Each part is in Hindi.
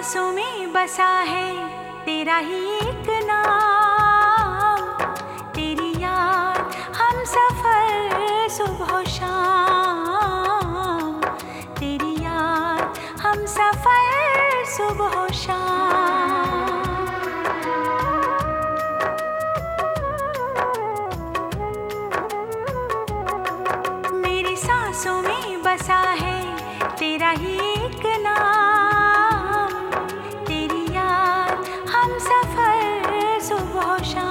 सांसों में बसा है तेरा ही एक नाम, तेरी याद हम सफर सुबह शाम, तेरी याद हम सफर सुबह शाम। मेरी सांसों में बसा है तेरा ही एक नाम, तेरी याद हम सफर सुबह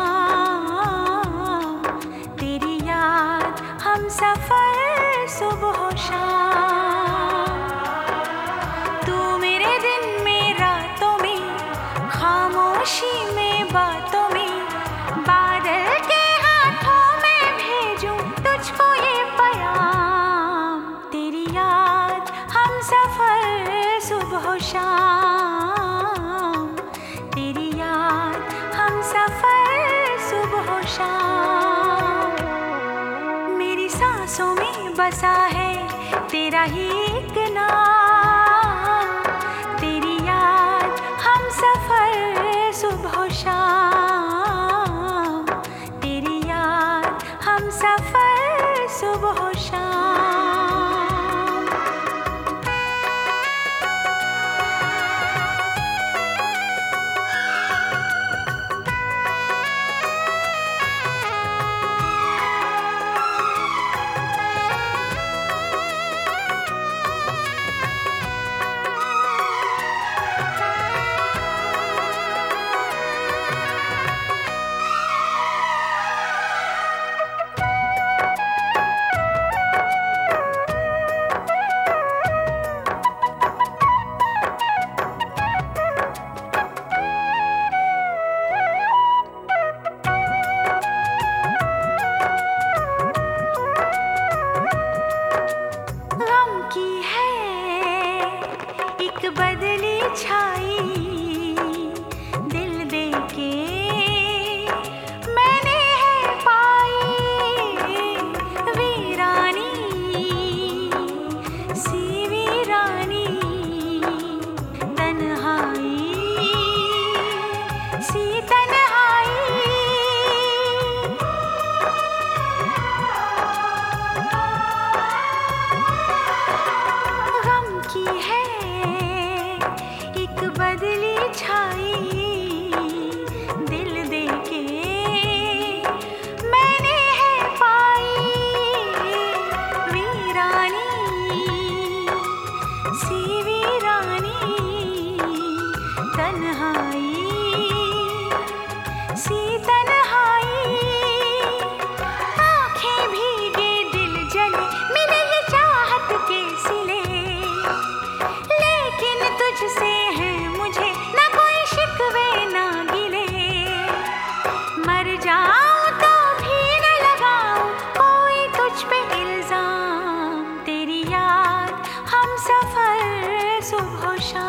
शाम, तेरी याद हम सफर सुबह शाम। तू मेरे दिन में रातों में, खामोशी में बातों में, बादल के हाथों में भेजूं तुझको ये पैगाम, तेरी याद हम सफर सुबह शाम, तेरी याद हम सफर सुबह शाम। मेरी सांसों में बसा है तेरा ही एक नाम, तेरी याद हम सफर सुबह शाम, तेरी याद हम सफर सुबह शाम। गम की है एक बदली छाई, दिल दे के मैंने है पाई, वीरानी सी वीरानी, तन्हाई सी तन्हाई। गम की है एक बदली छाई, दिल दे के मैंने है पाई, वीरानी सी वीरानी, तन्हाई सी तन्हाई। आँखें भीगे दिल जले मिले ये चाहत के सिले, लेकिन तुझसे है मुझे न कोई शिकवे ना गिले। मर जाऊं तो भी न लगाऊं कोई तुझ पे इल्जाम, तेरी याद हम सफर सुबह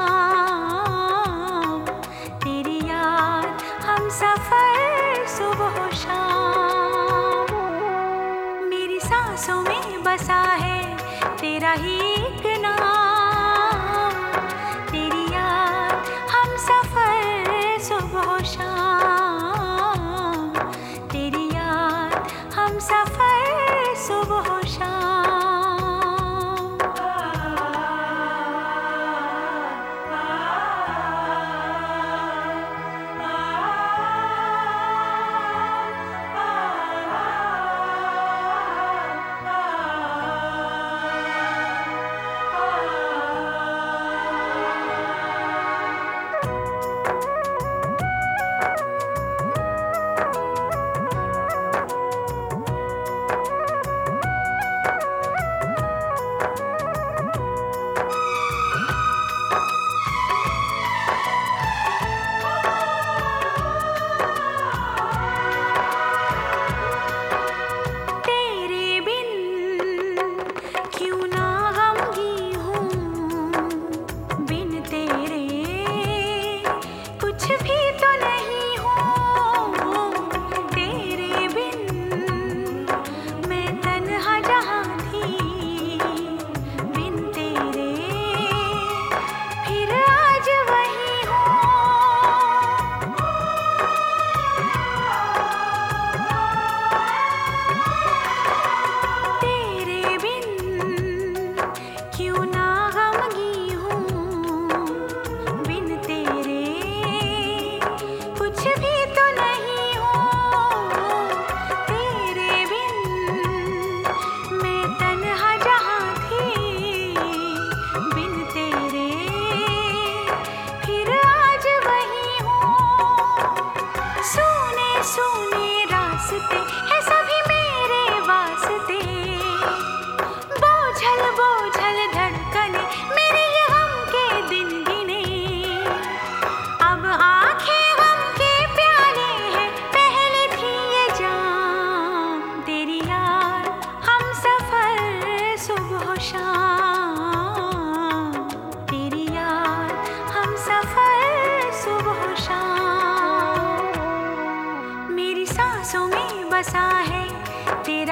शाम, तेरी याद हम सफर सुबह शाम। मेरी सांसों में बसा है तेरा ही एक नाम, तेरी याद हम सफर सुबह शाम, तेरी याद हम सफर सुबह शाम।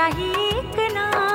ही एक नाम।